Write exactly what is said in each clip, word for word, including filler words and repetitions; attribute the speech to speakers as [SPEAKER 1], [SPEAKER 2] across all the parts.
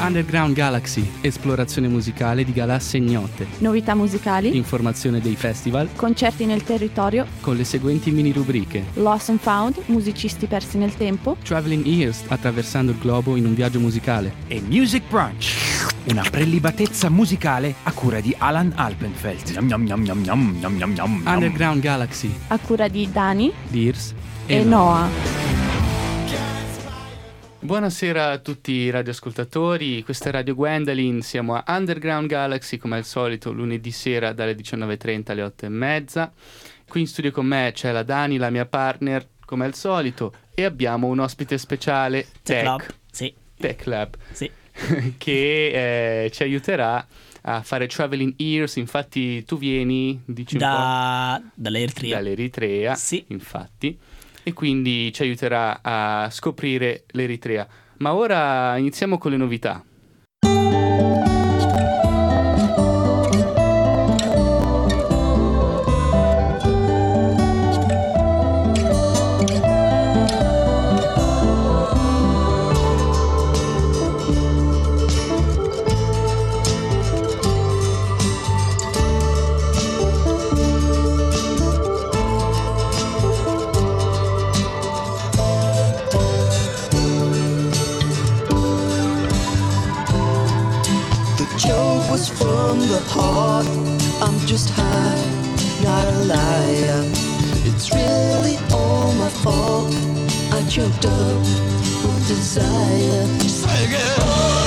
[SPEAKER 1] Underground Galaxy, esplorazione musicale di galassie ignote,
[SPEAKER 2] novità musicali,
[SPEAKER 1] informazione dei festival,
[SPEAKER 2] concerti nel territorio,
[SPEAKER 1] con le seguenti mini rubriche:
[SPEAKER 2] Lost and Found, musicisti persi nel tempo,
[SPEAKER 1] Traveling Ears, attraversando il globo in un viaggio musicale,
[SPEAKER 3] e Music Brunch, una prelibatezza musicale a cura di Alan Alpenfeld. Yum, yum, yum, yum, yum, yum, yum, yum.
[SPEAKER 1] Underground Galaxy,
[SPEAKER 2] a cura di Dani,
[SPEAKER 1] Dears e,
[SPEAKER 2] e
[SPEAKER 1] Noah.
[SPEAKER 2] Noah.
[SPEAKER 1] Buonasera a tutti i radioascoltatori, questa è Radio Gwendolyn, siamo a Underground Galaxy come al solito lunedì sera dalle diciannove e trenta alle otto e mezza. Qui in studio con me c'è la Dani, la mia partner, come al solito, e abbiamo un ospite speciale, Tech,
[SPEAKER 4] Tech Lab, sì.
[SPEAKER 1] Tech Lab,
[SPEAKER 4] sì.
[SPEAKER 1] che eh, ci aiuterà a fare Traveling Ears. Infatti tu vieni, dici un
[SPEAKER 4] da,
[SPEAKER 1] po',
[SPEAKER 4] dall'Eritrea.
[SPEAKER 1] dall'Eritrea,
[SPEAKER 4] sì.
[SPEAKER 1] Infatti, e quindi ci aiuterà a scoprire l'Eritrea. Ma ora iniziamo con le novità.
[SPEAKER 5] From the heart, I'm just high, not a liar. It's really all my fault. I choked up with desire. Sing it.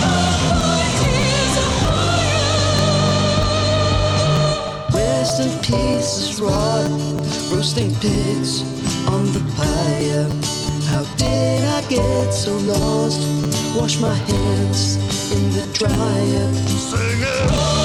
[SPEAKER 5] Rest in pieces, rot, roasting pigs on the pyre. How did I get so lost? Wash my hands in the dryer. Sing it.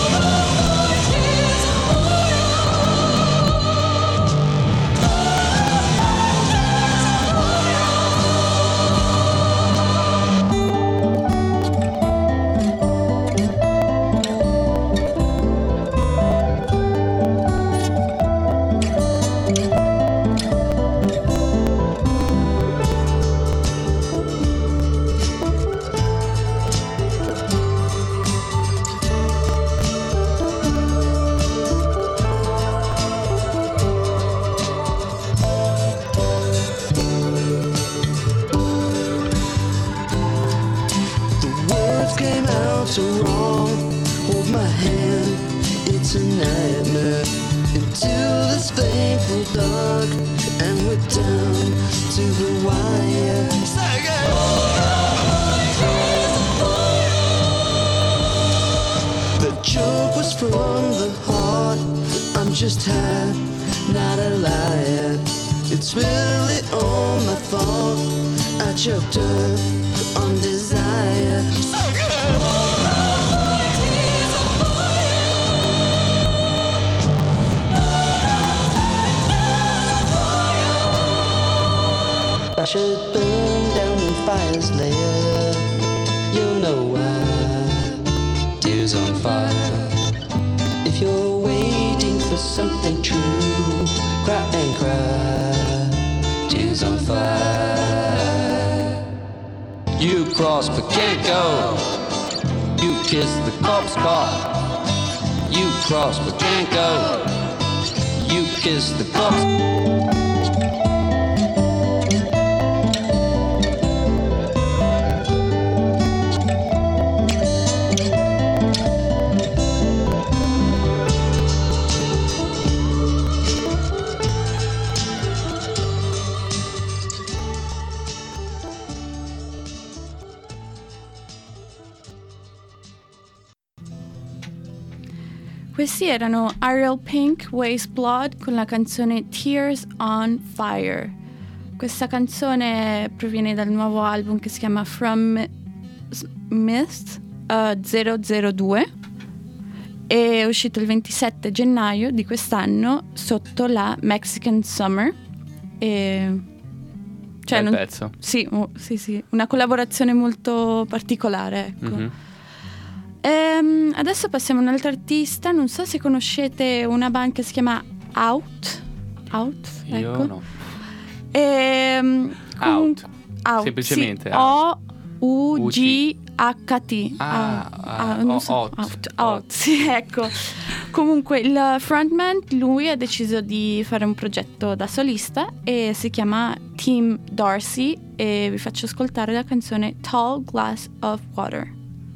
[SPEAKER 5] So wrong, hold my hand, it's a nightmare. Into this painful dark, and we're down to the wire. The joke was from the heart, I'm just high, not a liar. It's really all my fault, I choked up on desire. I should burn down in fire's lair. You'll know why. Tears on fire. If you're waiting for something true, cry and cry. Tears on fire. You cross but can't go. You kiss the corpse spot. You cross but can't go. You kiss the corpse.
[SPEAKER 2] Questi erano Ariel Pink, Waste Blood con la canzone Tears on Fire. Questa canzone proviene dal nuovo album che si chiama From Mist uh, zero zero due. È uscito il ventisette gennaio di quest'anno sotto la Mexican Summer. E cioè
[SPEAKER 1] Bel
[SPEAKER 2] non,
[SPEAKER 1] pezzo.
[SPEAKER 2] Sì, oh, sì, sì, una collaborazione molto particolare, ecco.
[SPEAKER 1] Mm-hmm.
[SPEAKER 2] Ehm, adesso passiamo a un altro artista. Non so se conoscete una band che si chiama Out. Out,
[SPEAKER 1] Io
[SPEAKER 2] ecco.
[SPEAKER 1] no.
[SPEAKER 2] Ehm,
[SPEAKER 1] Out.
[SPEAKER 2] Out.
[SPEAKER 1] Semplicemente
[SPEAKER 2] sì,
[SPEAKER 1] Out.
[SPEAKER 2] O U G H T.
[SPEAKER 1] Ah,
[SPEAKER 2] ah,
[SPEAKER 1] ah,
[SPEAKER 2] non
[SPEAKER 1] o-
[SPEAKER 2] so.
[SPEAKER 1] Hot.
[SPEAKER 2] Hot, Hot, sì, ecco. Comunque il frontman, lui ha deciso di fare un progetto da solista e si chiama Tim Dorsey e vi faccio ascoltare la canzone Tall Glass of Water.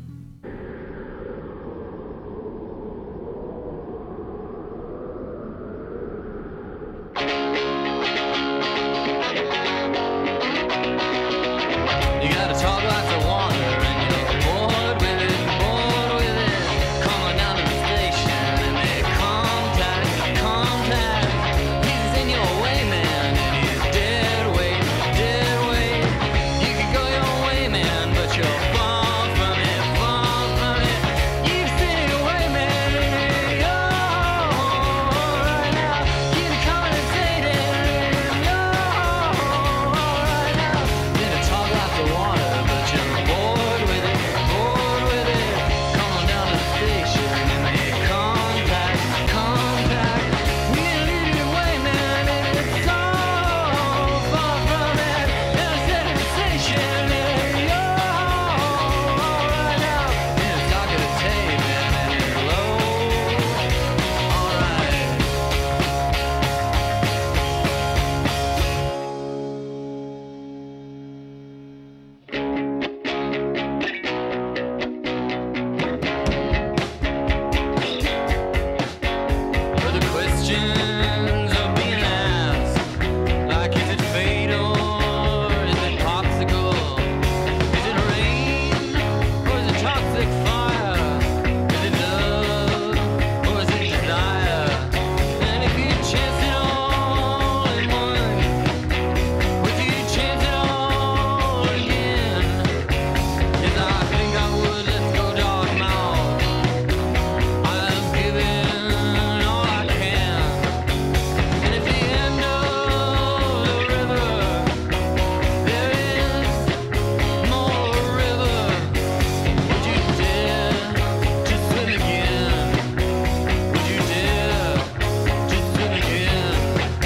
[SPEAKER 4] You got a tall glass of water and you're bored with it, bored with it. Come on down to the station and make contact, contact. He's in your way, man, and he's dead weight, dead weight. You could go your way, man, but you're far from it, far from it. You've seen it away, man, and you're right now. Keep conversating, you're right now. In a tall glass of water, but you're bored with it, bored with it. Come on down to the station and make contact, contact. We ain't leading the way, man, and it's so far from it. In a sensation, and you're right now. In a dock of the tape, man, and it's low. Alright. For the questions are being asked, like is it fatal, is it popsicle, is it rain, or is it toxic fire, is it love, or is it desire, and if you chance it all in one, would you chance it all again? Yes, I think I would, let's go dog mouth. I've given all I can, and at the end of the river, there is more river. Would you dare to swim again? Would you dare to swim again?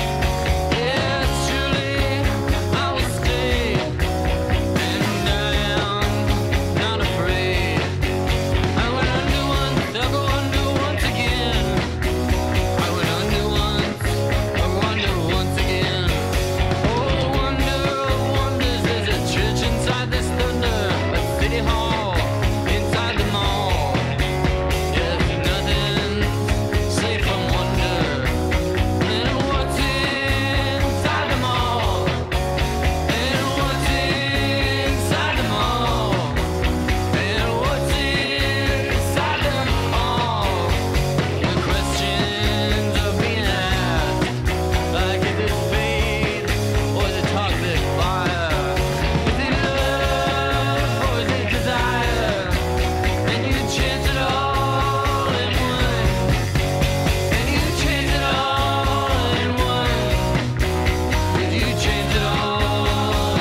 [SPEAKER 4] Yes, surely I will stay, and I am not afraid. I went under once, I'll go under once again. I went under once, I'll go under once again. Oh, wonder of wonders, there's a church inside this thunder, a city hall inside the mall. Yes, nothing's safe from wonder. And what's inside the mall? And what's inside the mall? And what's inside them all? The questions are being asked, like is it fate or is it toxic fire? Is it love or is it desire? And you chance it all in one. And you chance it all in one. Would you chance it all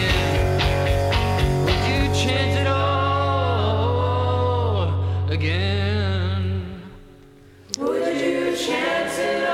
[SPEAKER 4] again? Would you chance it all again? Would you chance it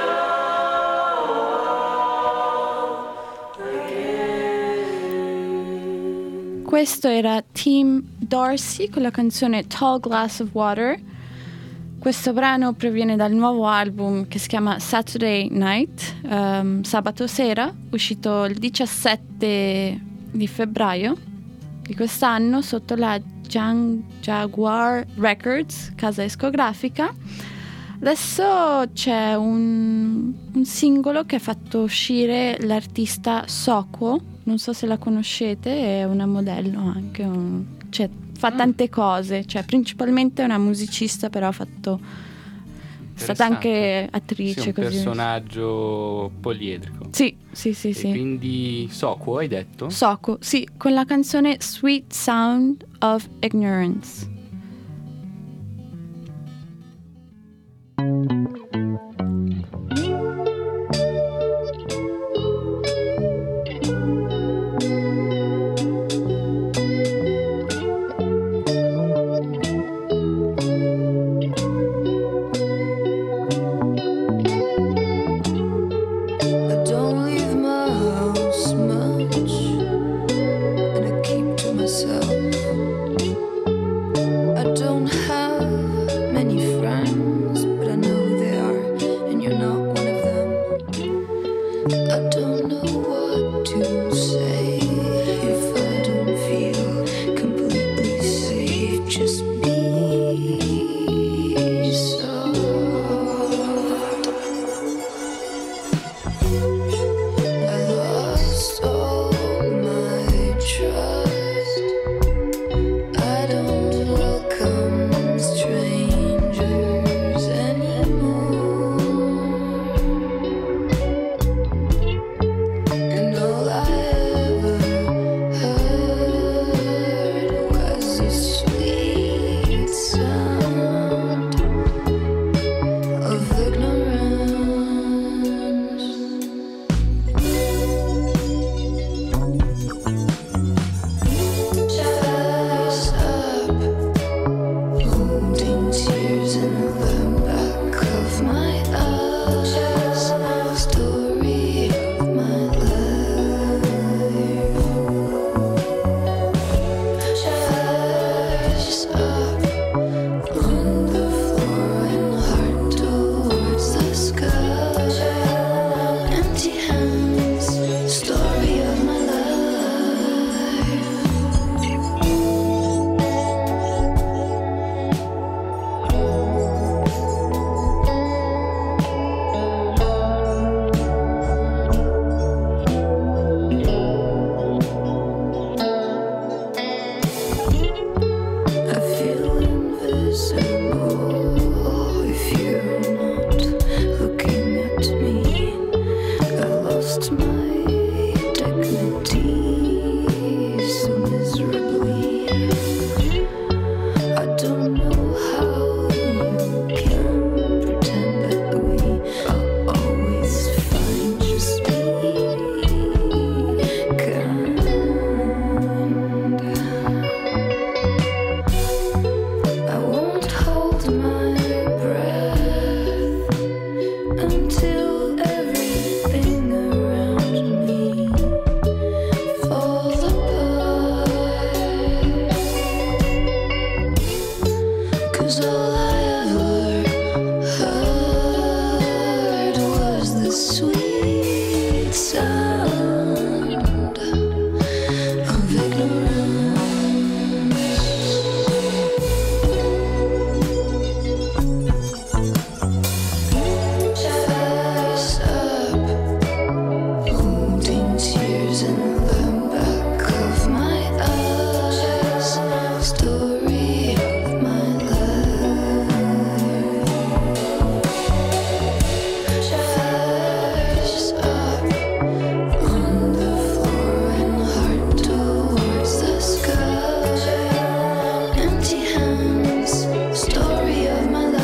[SPEAKER 4] all?
[SPEAKER 2] Questo era Tim Dorsey con la canzone Tall Glass of Water. Questo brano proviene dal nuovo album che si chiama Saturday Night, ehm, sabato sera, uscito il diciassette di febbraio di quest'anno sotto la Jan- Jaguar Records, casa discografica. Adesso c'è un, un singolo che ha fatto uscire l'artista Soko, non so se la conoscete, è una modello anche, un- cioè, fa tante cose, cioè principalmente è una musicista, però ha fatto, è stata anche attrice.
[SPEAKER 1] Sì, un
[SPEAKER 2] così.
[SPEAKER 1] personaggio poliedrico.
[SPEAKER 2] Sì, sì, sì,
[SPEAKER 1] E
[SPEAKER 2] sì.
[SPEAKER 1] quindi Soko, hai detto?
[SPEAKER 2] Soko, sì, con la canzone Sweet Sound of Ignorance.
[SPEAKER 6] I don't leave my house much, and I keep to myself. 'cause all I ever heard was the sweet sound of ignorance. Face up, holding tears in the back of my eyes. Story of my life. Face up on the floor and heart towards the sky. Empty hands. Story of my life.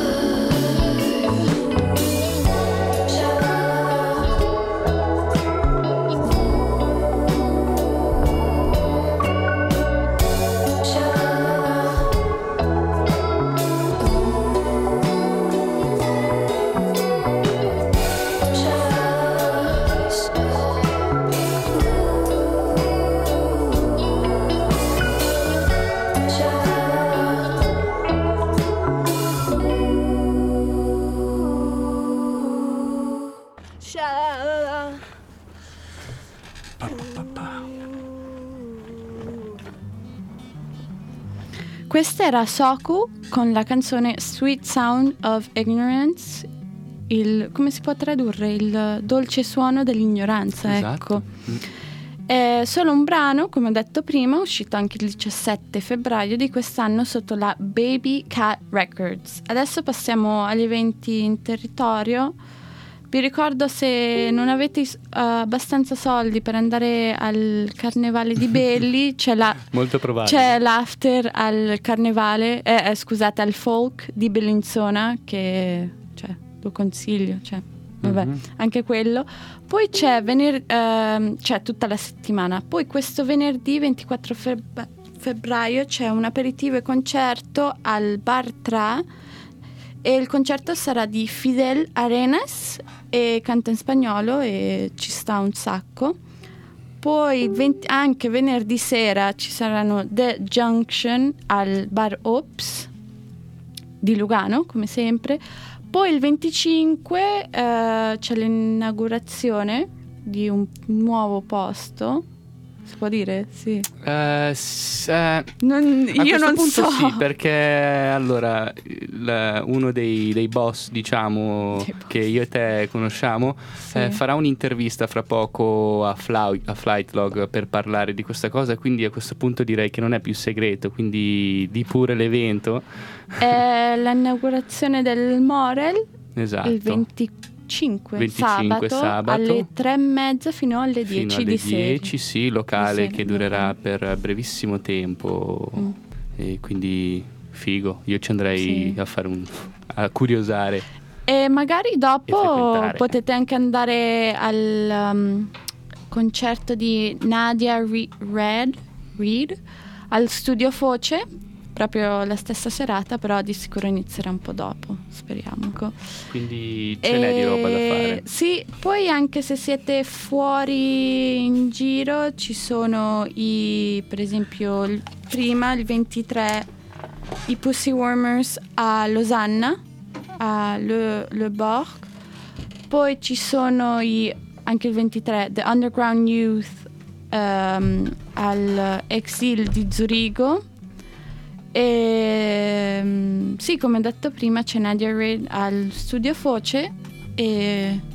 [SPEAKER 2] Questa era Soku con la canzone Sweet Sound of Ignorance, il, come si può tradurre? Il dolce suono dell'ignoranza,
[SPEAKER 1] Esatto.
[SPEAKER 2] ecco.
[SPEAKER 1] Mm.
[SPEAKER 2] È solo un brano, come ho detto prima, uscito anche il diciassette febbraio di quest'anno sotto la Baby Cat Records. Adesso passiamo agli eventi in territorio. Vi ricordo, se non avete uh, abbastanza soldi per andare al carnevale di Belli, c'è, la,
[SPEAKER 1] Molto probabile.
[SPEAKER 2] c'è l'after al carnevale, eh, eh, scusate, al folk di Bellinzona, che cioè, lo consiglio, cioè, vabbè,
[SPEAKER 1] Mhm.
[SPEAKER 2] anche quello. Poi c'è, vener- ehm, c'è tutta la settimana. Poi questo venerdì ventiquattro feb- febbraio c'è un aperitivo e concerto al Bar Tra, e il concerto sarà di Fidel Arenas e canta in spagnolo e ci sta un sacco. Poi il venti anche venerdì sera ci saranno The Junction al Bar Ops di Lugano, come sempre. Poi il venticinque eh, c'è l'inaugurazione di un nuovo posto. Si può dire? Sì.
[SPEAKER 1] Eh, s- eh,
[SPEAKER 2] Non-
[SPEAKER 1] A
[SPEAKER 2] io
[SPEAKER 1] questo
[SPEAKER 2] non
[SPEAKER 1] punto
[SPEAKER 2] so.
[SPEAKER 1] sì, perché allora il- uno dei, dei boss, diciamo,
[SPEAKER 2] Dei boss.
[SPEAKER 1] che io e te conosciamo,
[SPEAKER 2] Sì.
[SPEAKER 1] eh, farà un'intervista fra poco a, Fly, a Flightlog per parlare di questa cosa, quindi a questo punto direi che non è più segreto, quindi di pure l'evento.
[SPEAKER 2] È l'inaugurazione del Morel
[SPEAKER 1] Esatto.
[SPEAKER 2] il venticinque,
[SPEAKER 1] venticinque
[SPEAKER 2] sabato,
[SPEAKER 1] sabato.
[SPEAKER 2] alle tre e mezza fino alle
[SPEAKER 1] Fino
[SPEAKER 2] dieci
[SPEAKER 1] alle
[SPEAKER 2] di sera.
[SPEAKER 1] dieci, sì, locale
[SPEAKER 2] Di sera,
[SPEAKER 1] che durerà
[SPEAKER 2] locale.
[SPEAKER 1] per brevissimo tempo,
[SPEAKER 2] Mm.
[SPEAKER 1] e quindi figo, io ci andrei
[SPEAKER 2] Sì.
[SPEAKER 1] a fare un a curiosare.
[SPEAKER 2] E magari
[SPEAKER 1] E
[SPEAKER 2] dopo
[SPEAKER 1] frequentare.
[SPEAKER 2] potete anche andare al um, concerto di Nadia Re- Red, Reed al Studio Foce, proprio la stessa serata, però di sicuro inizierà un po' dopo, speriamo.
[SPEAKER 1] Quindi ce n'è di roba da
[SPEAKER 2] E-
[SPEAKER 1] fare.
[SPEAKER 2] Sì, poi anche se siete fuori in giro ci sono i, per esempio, il- prima il ventitré i Pussy Warmers a Losanna, a Le, Le Borg. Poi ci sono i, anche il ventitré The Underground Youth ehm, al Exil di Zurigo. E sì, come detto prima, c'è Nadia Reid al Studio Foce e